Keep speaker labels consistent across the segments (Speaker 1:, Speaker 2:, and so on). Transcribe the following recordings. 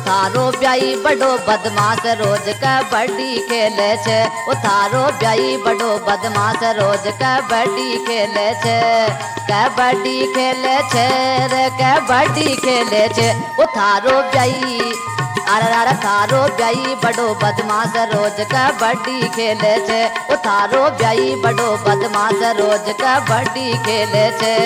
Speaker 1: थारो ब्याई बड़ो बदमाश रोज कबड्डी खेले छे। थारो ब्याई बड़ो बदमाश रोज कबड्डी खेले छे। कबड्डी खेले छे रे कबड्डी खेले छे। थारो ब्याई अरे थारो ब्याई बड़ो बदमाश रोज कबड्डी खेले छे। थारो ब्याई बड़ो बदमाश रोज कबड्डी खेले छे।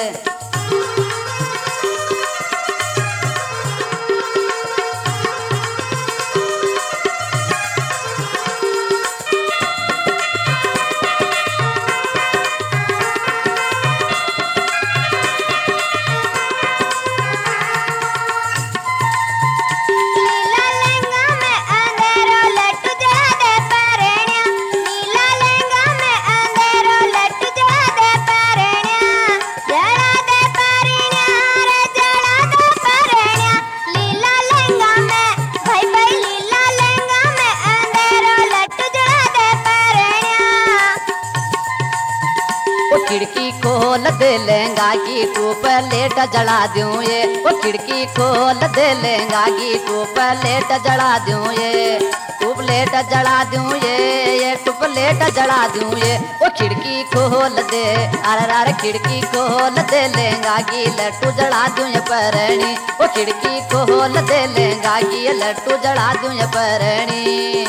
Speaker 1: खिड़की खोल दे लेंगा की तू प्लेट जला दूं ये। वो खिड़की खोल दे लेंगा की तू प्लेट जला दूं ये। तू प्लेट जला दूं ये तू प्लेट जला दूं ये। वो खिड़की खोल दे अरे खिड़की खोल दे लेंगा की लट्टू जला दूं ये परणी। वो खिड़की खोल दे लेंगा की लट्टू जला दूं ये परणी।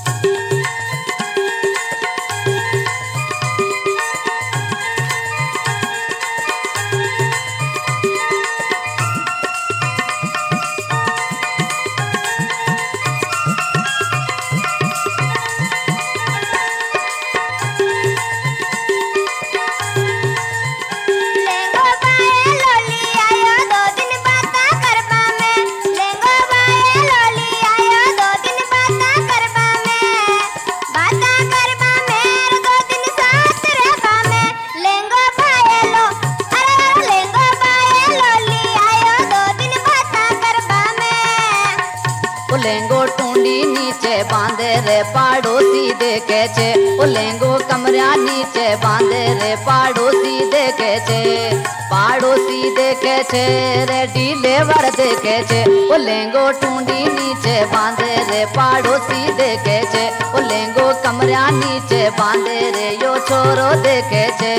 Speaker 1: लेंगो टूंडी नीचे बांधे रे पाड़ोसी देखे छे। ओ लेंगो कमरा नीचे बांधे रे पाड़ोसी देखे छे। पाड़ोसी देखे छे रे डिलीवर देखे छे। ओ लेंगो टूंडी नीचे बांधे रे पाड़ोसी देखे छे। ओ लेंगो कमरा नीचे बांधे रे यो छोरो देखे छे।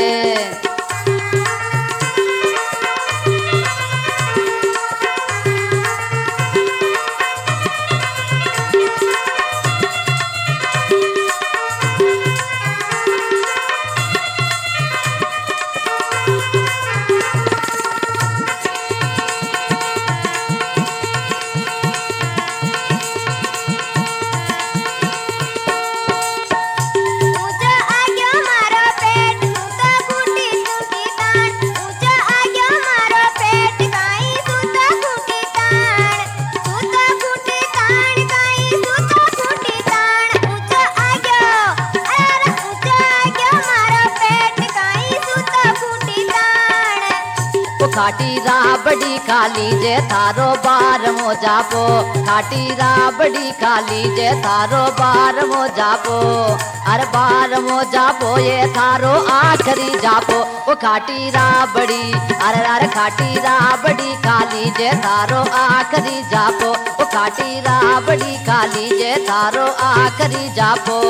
Speaker 1: खाटी राबड़ी खाली जे थारो बार मो जापो। खाटी राबड़ी खाली जे थारो बार मो जापो। अरे बार मो जापो ये थारो आखरी जापो। ओ खाटी राबड़ी अरे खाटी राबड़ी खाली जे थारो आखरी जापो। ओ खाटी राबड़ी खाली जे थारो आखरी जापो।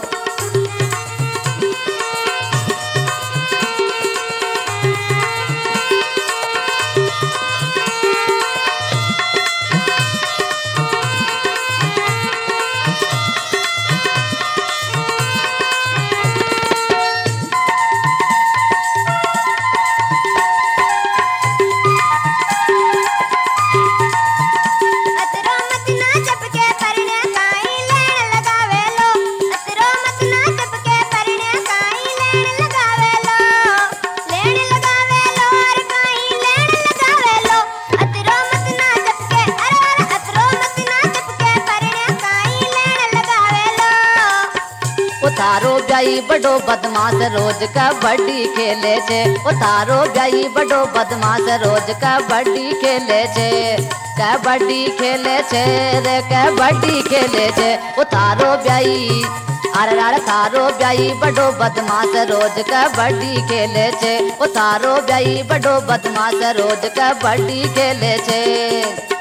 Speaker 1: थारो ब्याई बड़ो बदमाश रोज कबड्डी खेले छे। ओ थारो ब्याई बड़ो बदमाश रोज कबड्डी खेले छे। कबड्डी खेले छे रे कबड्डी खेले छे। ओ थारो ब्याई अरे थारो ब्याई बड़ो बदमाश रोज कबड्डी खेले छे। ओ थारो ब्याई बड़ो बदमाश रोज कबड्डी खेले छे।